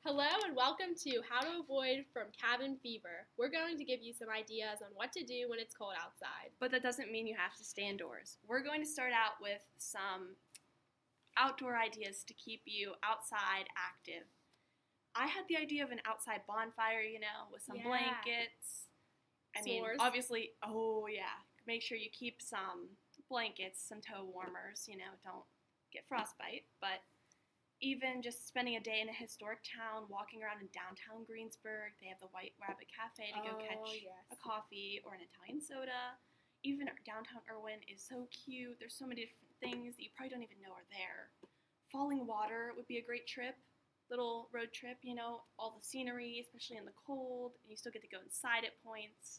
Hello and welcome to How to Avoid from Cabin Fever. We're going to give you some ideas on what to do when it's cold outside. But that doesn't mean you have to stay indoors. We're going to start out with some outdoor ideas to keep you outside active. I had the idea of an outside bonfire, with some blankets. Obviously, make sure you keep some blankets, some toe warmers, don't get frostbite. But even just spending a day in a historic town, walking around in downtown Greensburg, they have the White Rabbit Cafe to go catch a coffee or an Italian soda. Even downtown Irwin is so cute. There's so many different things that you probably don't even know are there. Falling Water would be a great trip, little road trip, all the scenery, especially in the cold, and you still get to go inside at points.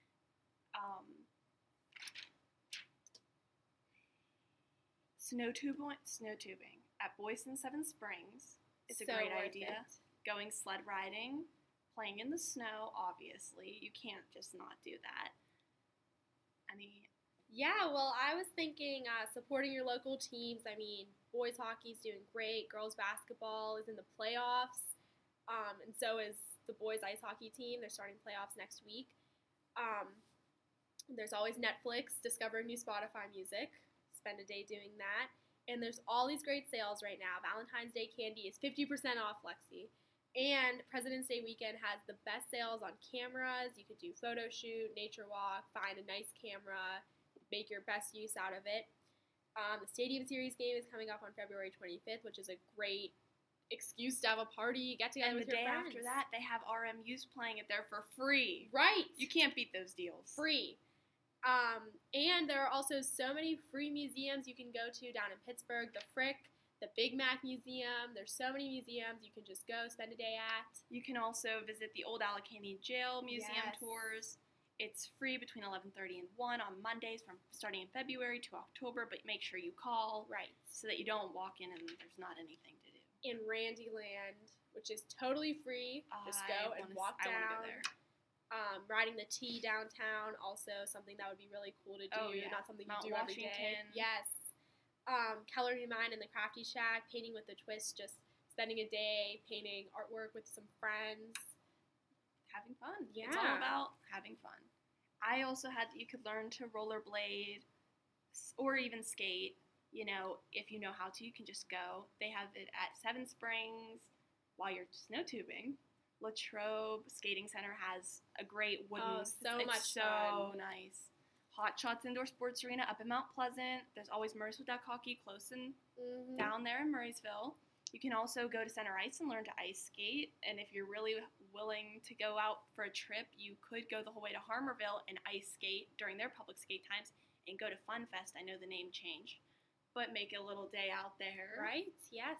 Snowtubing at Boysen Seven Springs is a great idea. Going sled riding, playing in the snow, obviously. You can't just not do that. I was thinking supporting your local teams. Boys hockey's doing great. Girls basketball is in the playoffs. And so is the boys ice hockey team. They're starting playoffs next week. There's always Netflix, discovering new Spotify music. Spend a day doing that. And there's all these great sales right now. Valentine's Day candy is 50% off, Lexi. And President's Day weekend has the best sales on cameras. You could do photo shoot, nature walk, find a nice camera, make your best use out of it. The Stadium Series game is coming up on February 25th, which is a great excuse to have a party, get together with your friends. And the day after that, they have RMUs playing it there for free. Right. You can't beat those deals. Free. And there are also so many free museums you can go to down in Pittsburgh. The Frick, the Big Mac Museum. There's so many museums you can just go spend a day at. You can also visit the Old Allegheny Jail Museum tours. It's free between 11:30 and 1 on Mondays starting in February to October, but make sure you call. Right. So that you don't walk in and there's not anything to do. In Randyland, which is totally free. Just go and walk down. I want to go there. Riding the T downtown, also something that would be really cool to do. Oh, yeah. Not something Mount you do Washington. every day. Yes. Coloring Your Mind in the Crafty Shack, painting with a twist, just spending a day painting artwork with some friends. Having fun. Yeah. It's all about having fun. I also had that you could learn to rollerblade or even skate. If you know how to, you can just go. They have it at Seven Springs while you're snow tubing. Latrobe Skating Center has a great wooden. It's so nice. Hot Shots Indoor Sports Arena up in Mount Pleasant. There's always Murrysville Duck Hockey close and down there in Murrysville. You can also go to Center Ice and learn to ice skate. And if you're really willing to go out for a trip, you could go the whole way to Harmarville and ice skate during their public skate times and go to Fun Fest. I know the name changed, but make a little day out there. Right? Yes.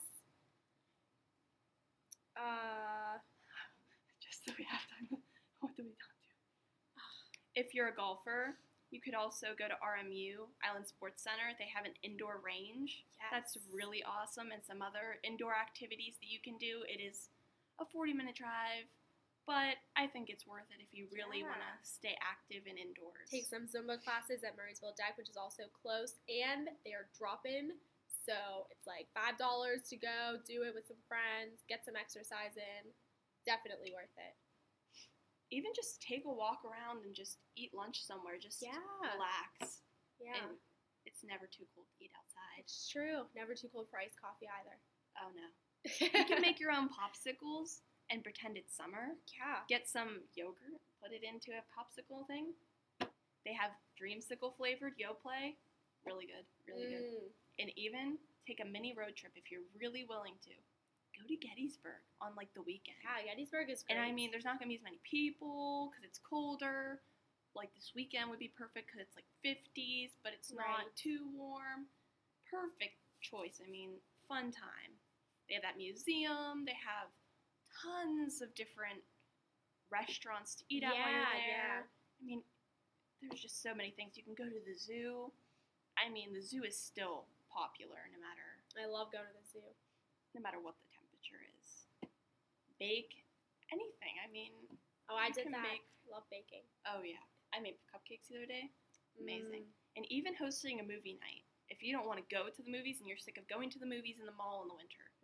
Just so we have time. What do we not do? If you're a golfer, you could also go to RMU, Island Sports Center. They have an indoor range. Yes. That's really awesome, and some other indoor activities that you can do. It is a 40-minute drive, but I think it's worth it if you really want to stay active and indoors. Take some Zumba classes at Murrysville Deck, which is also close, and they are drop-in, so it's like $5 to go, do it with some friends, get some exercise in. Definitely worth it. Even just take a walk around and just eat lunch somewhere. Just relax. Yeah. And it's never too cold to eat outside. It's true. Never too cold for iced coffee either. Oh, no. You can make your own popsicles and pretend it's summer. Yeah. Get some yogurt, put it into a popsicle thing. They have dreamsicle flavored Yoplait. Really good. Really good. And even take a mini road trip if you're really willing to. Go to Gettysburg on the weekend. Yeah, Gettysburg is great. And there's not going to be as many people because it's colder. This weekend would be perfect because it's 50s, but it's not too warm. Perfect choice. Fun time. They have that museum. They have tons of different restaurants to eat at while you're there. Yeah. There's just so many things. You can go to the zoo. The zoo is still popular no matter. I love going to the zoo. No matter what the temperature is. Bake anything. I did that. Love baking. Oh, yeah. I made cupcakes the other day. Amazing. And even hosting a movie night. If you don't want to go to the movies and you're sick of going to the movies in the mall in the winter.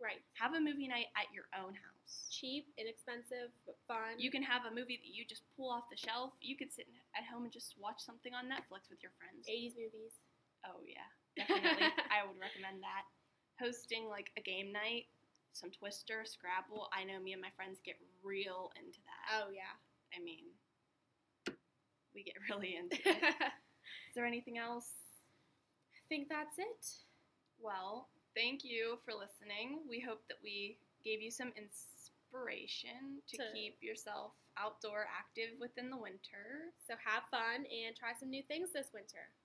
Right. Have a movie night at your own house. Cheap, inexpensive, but fun. You can have a movie that you just pull off the shelf. You could sit at home and just watch something on Netflix with your friends. 80s movies. Oh, yeah. Definitely. I would recommend that. Hosting, like, a game night, some Twister, Scrabble. I know me and my friends get real into that. Oh, yeah. I mean, we get really into it. Is there anything else? I think that's it. Well, thank you for listening. We hope that we gave you some inspiration to keep yourself outdoor active within the winter. So have fun and try some new things this winter.